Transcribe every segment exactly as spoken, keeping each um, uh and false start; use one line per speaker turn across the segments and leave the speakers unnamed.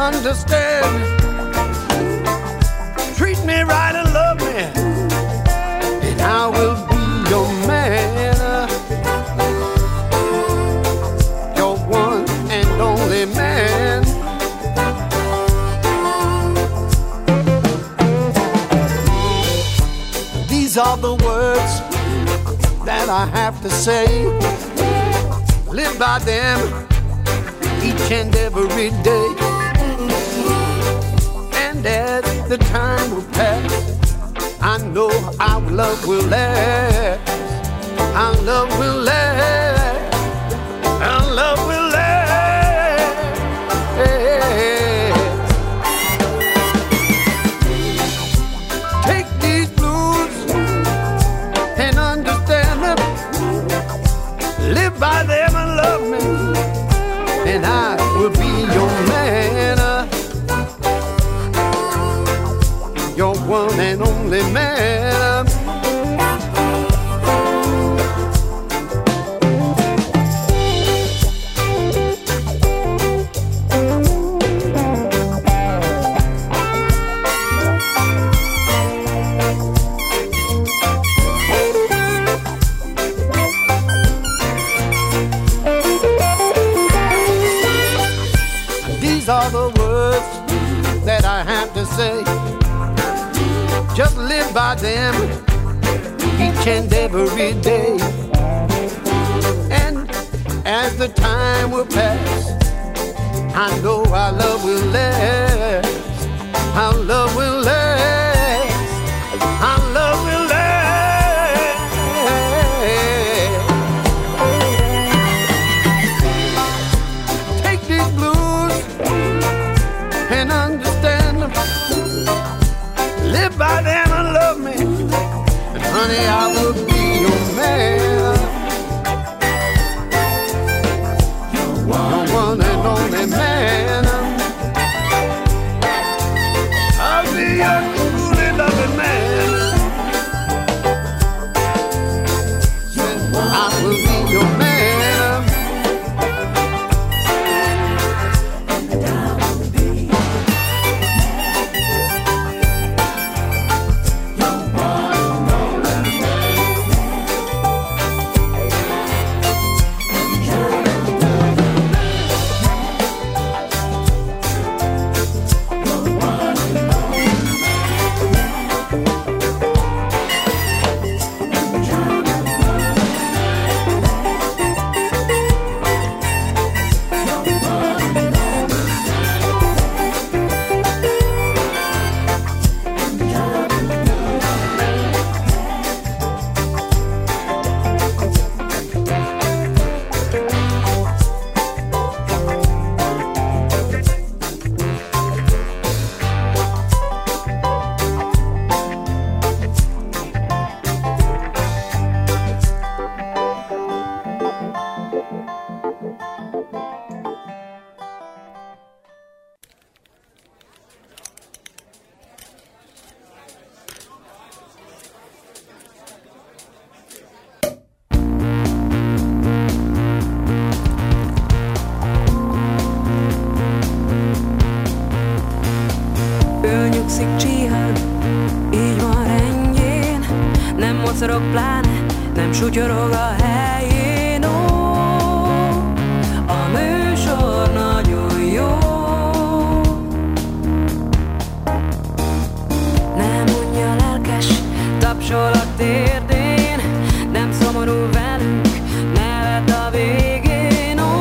understand me. Treat me right and love me, and I will be your man. Your one and only man. These are the words that I have to say. Live by them each and every day. And as the time will pass, I know our love will last. Our love will last. Our love will last. Take these blues and understand them. Live by them and love me, and I will be your man. Your one and only man. These are the words that I have to say. Just live by them each and every day. And as the time will pass, I know our love will last. Our love will last. Our love will last. Take these blues and understand them. Live by them and love me, and honey, I will be your man. Your one and only man. I'll be your truly loving man. I will be your man.
Mocorog pláne, nem sutyorog a helyén, ó, a műsor nagyon jó. Nem mondja lelkes, tapsol a térdén, nem szomorú velünk, nevet a végén, ó,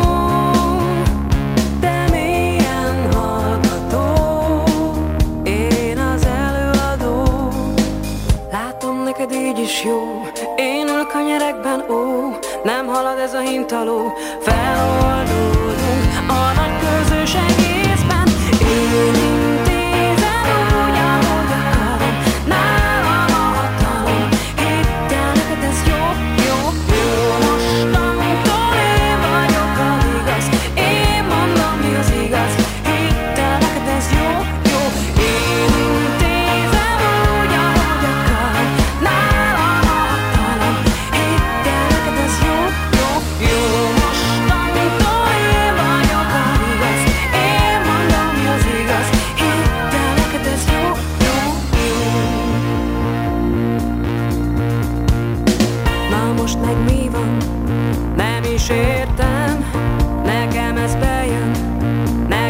de mélyen hallgató, én az előadó. Látom, neked így is jó, én ülök a nyerekben, ó, nem halad ez a hintaló, feloldódunk a nagy közös egészben. Én intézem úgy, ahogy akarom, nálam a hatalom, hidd el, neked ez jó, jó, jó. Mostantól én vagyok a igaz, én mondom, mi az igaz, hidd el, neked ez jó, jó. Én intézem úgy, ahogy akarom, nálam a hatalom, hidd el, neked ez jó, jó, jó. Mostantól én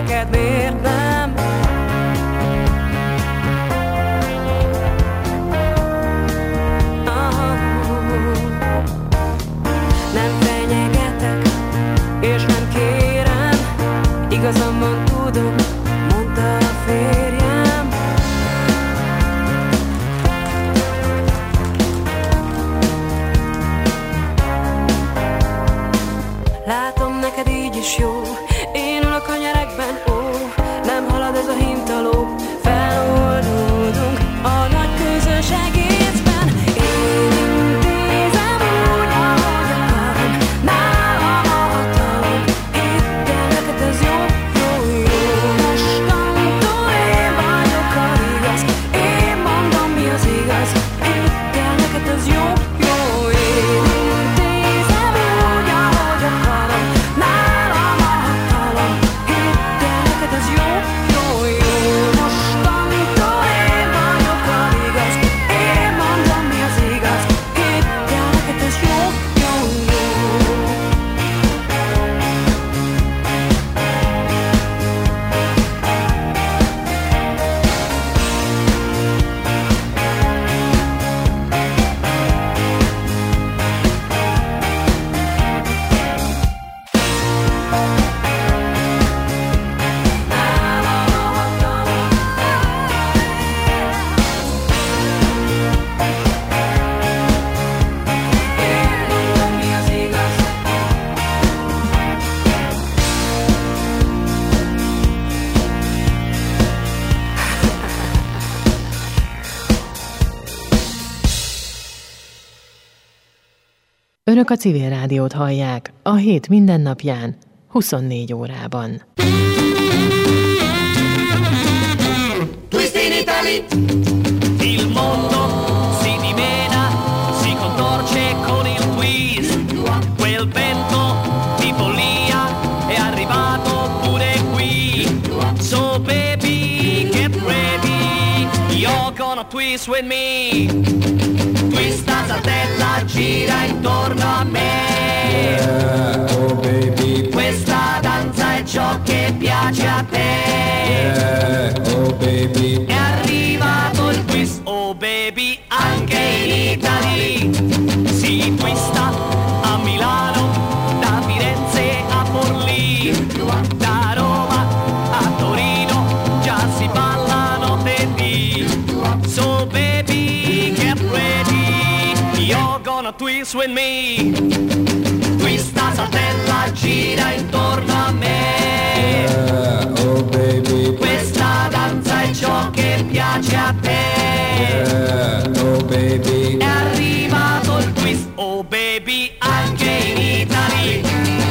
neked miért nem? Aha. Nem fenyegetek, és nem kérem, igazam van, tudom, mondta a férjem. Látom, neked így is jó, én ülök a nyerekben, ó, nem halad ez a hintaló, feloldódunk a nagy közös egészben. Én intézem úgy, ahogy akarom, nálam a hatalom, hidd el, neked ez jó, jó, jó. Mostantól én vagyok a igaz, én mondom, mi az igaz, hidd el, neked ez jó, jó, én intézem úgy, ahogy akarom, nálam a hatalom, hidd el, neked ez jó, jó, jó. Mostantól én vagyok a igaz, én mondom, mi az igaz, hidd el, neked ez jó, jó, jó.
Önök a Civil Rádiót hallják a hét mindennapján, huszonnégy órában.
Twist in Italy. Il mondo si dimena, si contorce con il twist. Quel vento di follia è arrivato pure qui. So baby, get ready, you're gonna twist with me. Twista, saltella, gira intorno a me.
Yeah, oh baby.
Questa danza è ciò che piace a te.
Yeah, oh baby.
È arrivato il twist, oh baby, anche in Italy. Si twista a Milano, da Firenze a Forlì, da Roma a Torino, già si ballano tetti. So baby, get ready, you're gonna twist with me. Twista, saltella, gira intorno a me.
Yeah, oh baby.
Questa danza è ciò che piace a te.
Yeah, oh baby.
È arrivato il twist, oh baby, anche in Italy.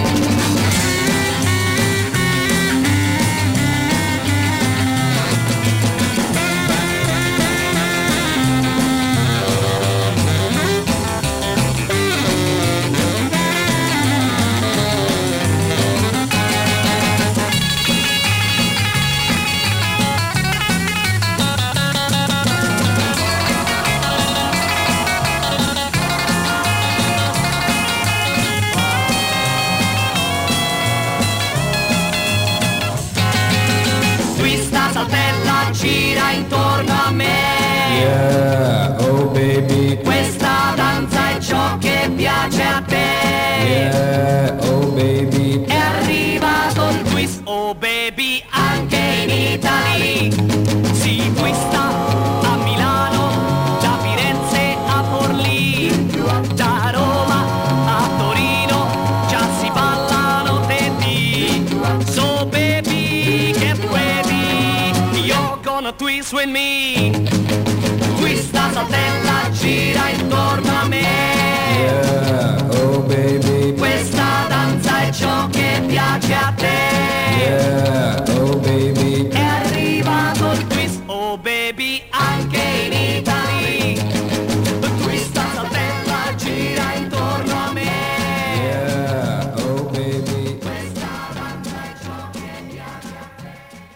Gira intorno a me.
Yeah, oh baby.
Questa danza è ciò che piace a te.
Yeah, oh baby.
È arrivato il twist, oh baby, anche in Italy. Si twista a Milano, da Firenze a Forlì, da Roma a Torino, già si ballano tetti. So baby, get ready, you're gonna twist with me. Twista, saltella, gira intorno a me.
Yeah, oh baby.
Questa danza è ciò che piace a te.
Yeah, oh baby.
È arrivato il twist, oh baby, anche in Italy. Twista, saltella, gira intorno a me.
Yeah, oh baby.
Questa danza è ciò che piace a te.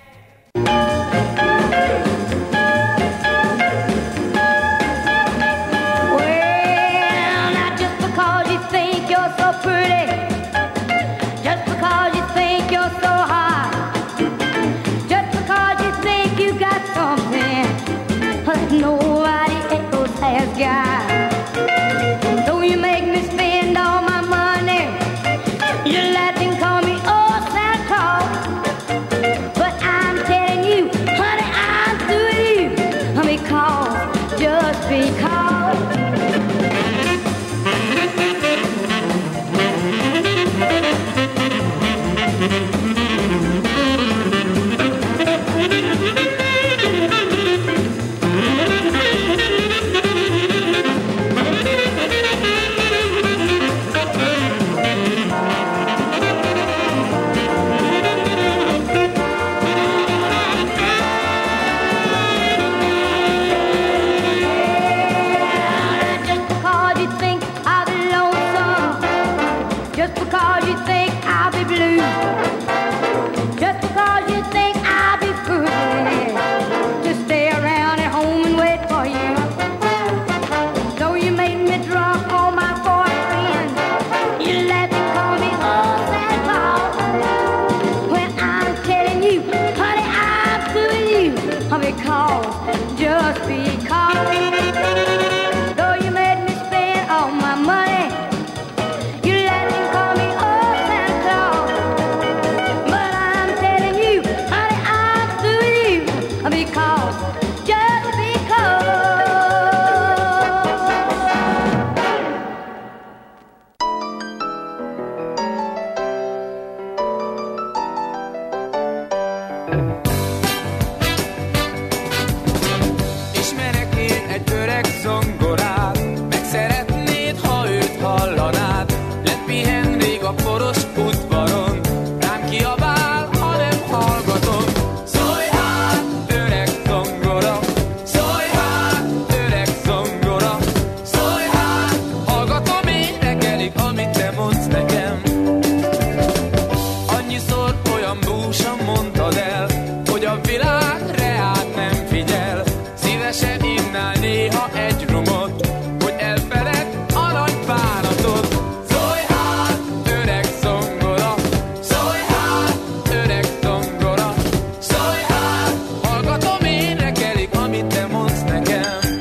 Well, not just because you think you're so pretty, just because you think you're so hot, just because though you made me spend all my money, you let me call me old Santa Claus. But I'm telling you, honey, I'm through with you because, just because.
Ismerek én egy öreg zongorát, meg szeretnéd, ha őt hallanád. Lepihen rég a poros udvaron, rám kiabál, ha nem hallgatom. Szólj hát, öreg zongora, szólj hát, öreg zongora, szólj hát, hallgatom én reggelig, amit te mondsz nekem. Annyiszor olyan búsan mondtad el, hogy a világ reát nem figyel. Szívesen innál néha egy rumot, hogy elfeled a nagy bánatot. Szólj hát, öreg zongora, szólj hát, öreg zongora, szólj hát, hallgatom én reggelig, amit te mondsz nekem.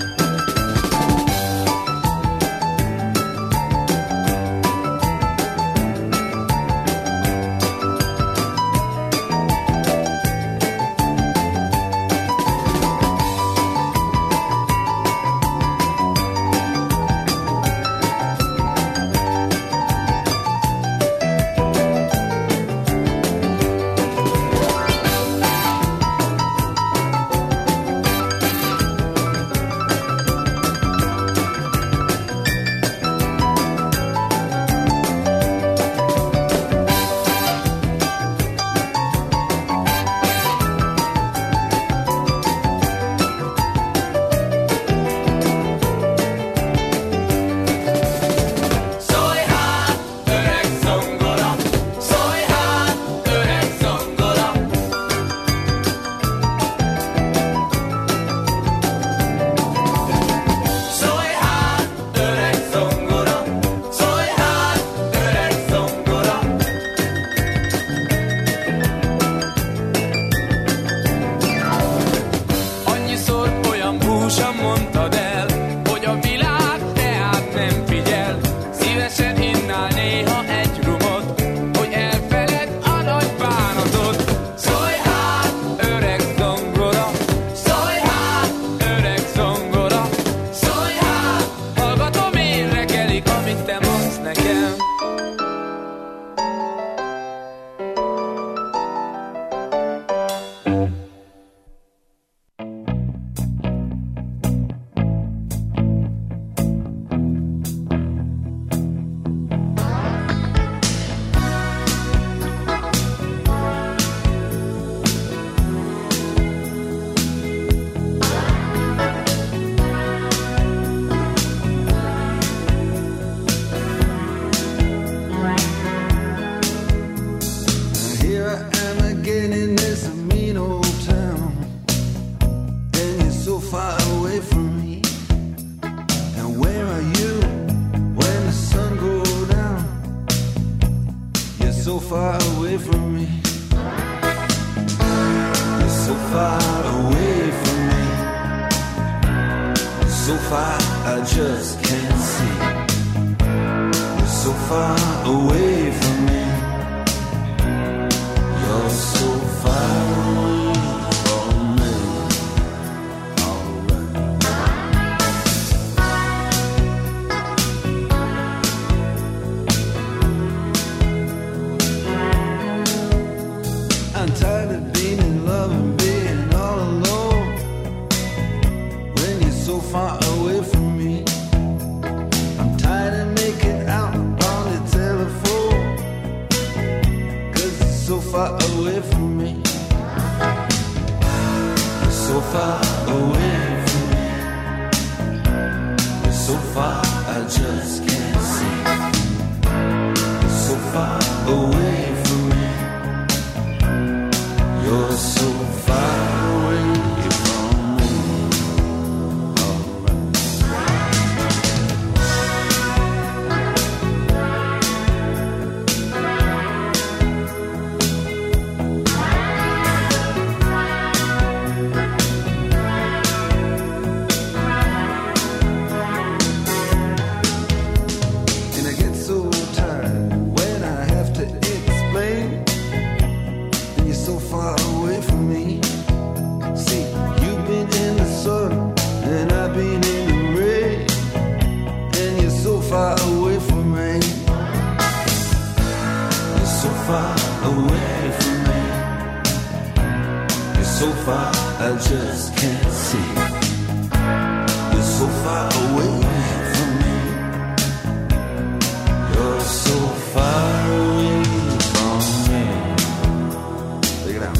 Szólj hát, öreg zongora, szólj hát, öreg zongora. Szólj hát, öreg zongora, szólj hát, öreg zongora. Annyiszor olyan búsan mondtad el, hogy a világ reát nem figyel. Szívesen innál néha egy rumot, hogy elfeled a nagy bánatot. Szólj hát, öreg zongora, szólj hát, öreg zongora, szólj hát, hallgatom én reggelig, amit te mondsz nekem.
Here I am again in this mean old town, and you're so far away from me. And where are you when the sun goes down? You're so far away from me. You're so far away from me. So far I just can't see. You're so far away from me. You're so far away from me. Alright. I'm tired of being in love and being all alone when you're so far away from me. I'm tired of making out on the telephone, 'cause it's so far away from me. You're so far away from me. You're so far I just can't see. You're so far away from me. You're so far away from me. Alright.
far I just can't see. You're so far away from me. You're so far away from me. Take it out.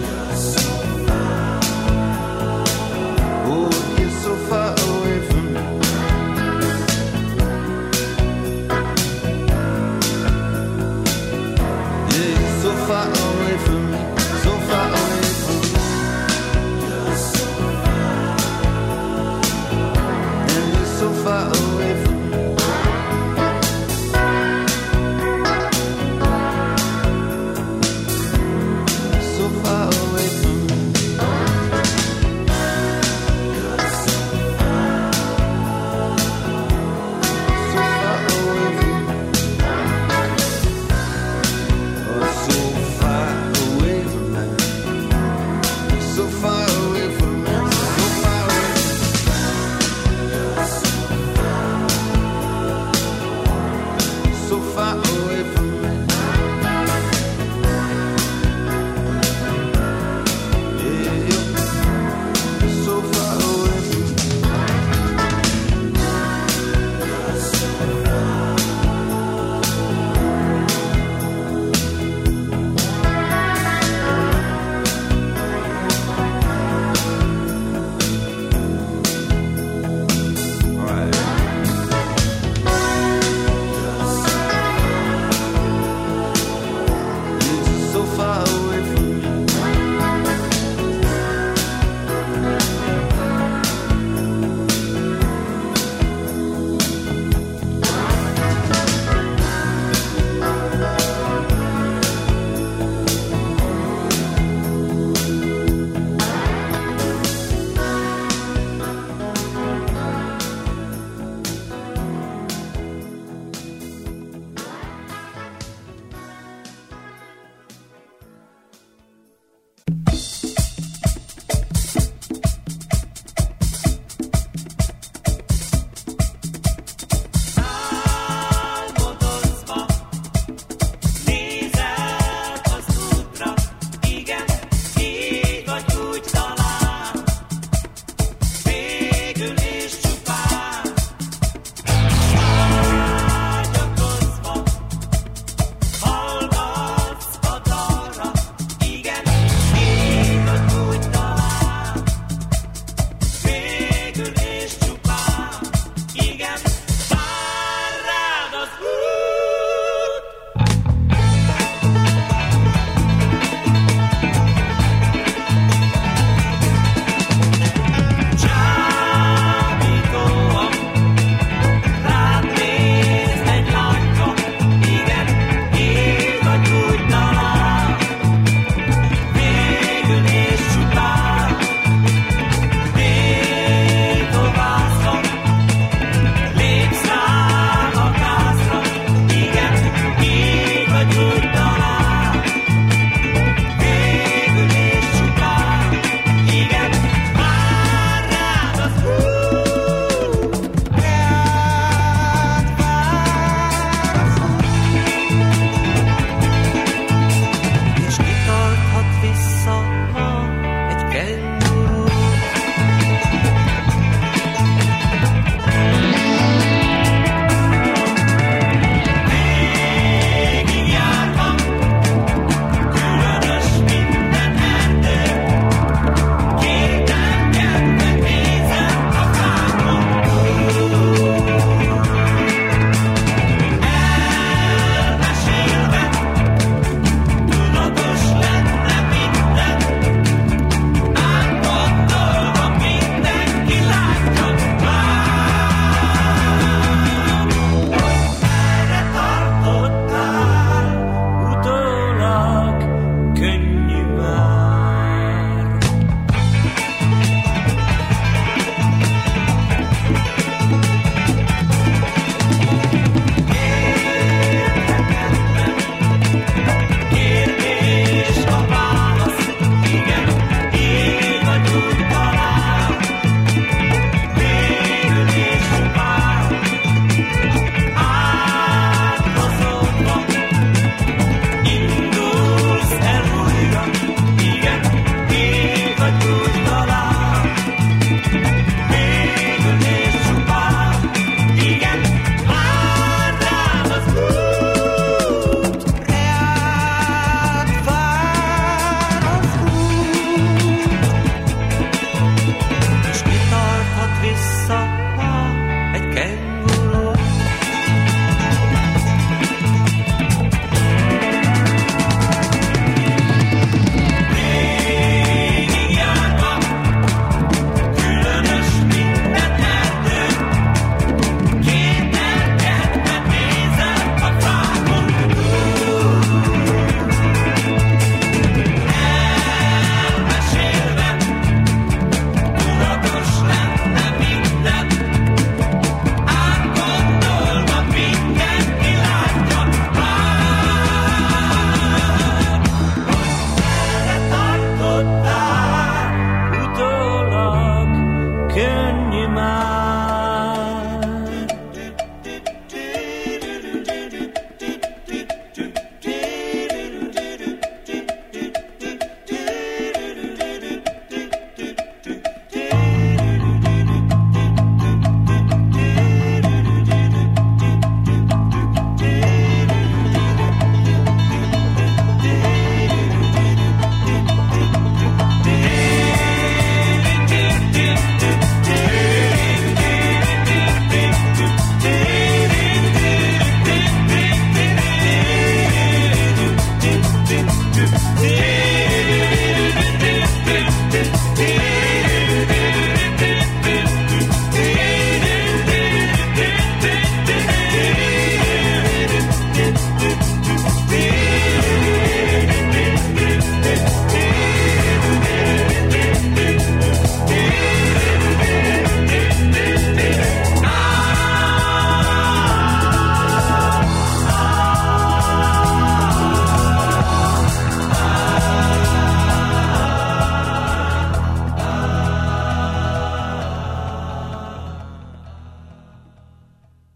So far away from me.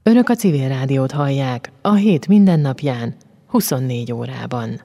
Önök a Civil Rádiót hallják, a hét mindennapján, huszonnégy órában.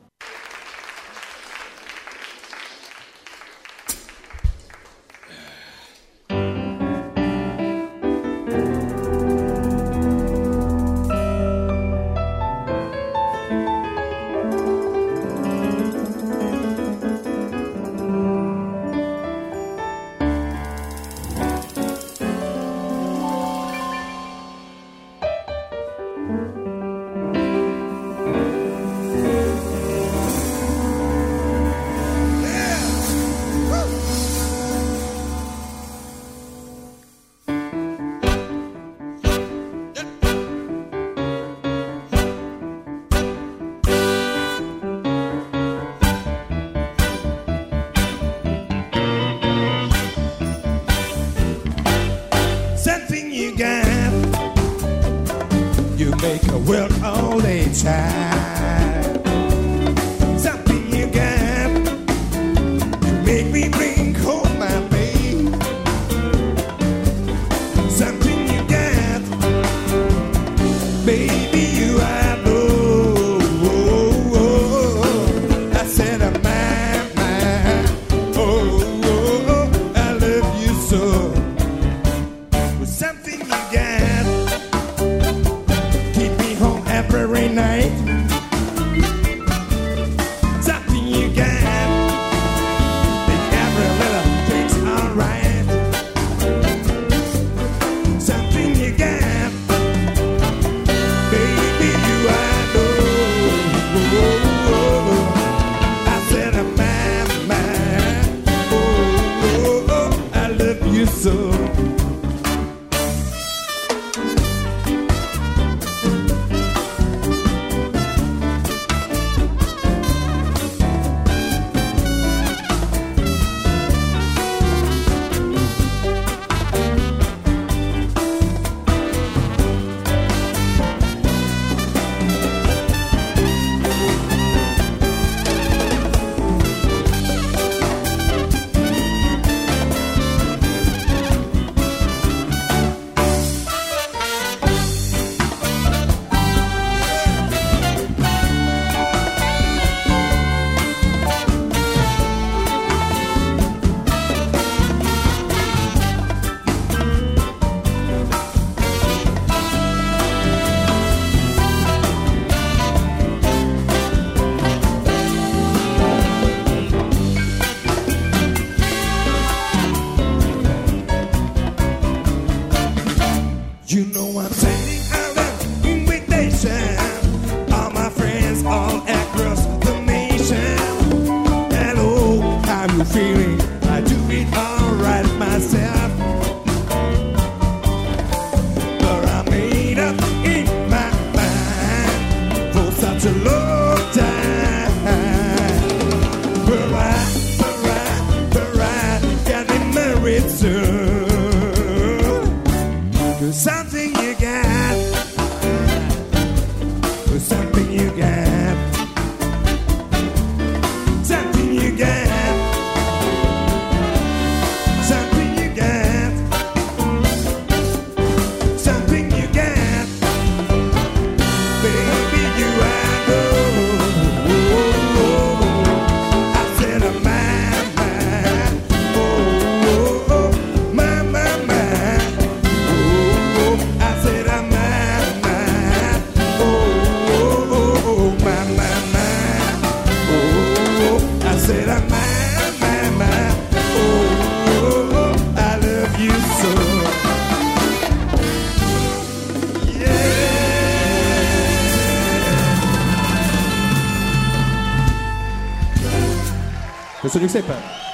Köszönjük szépen!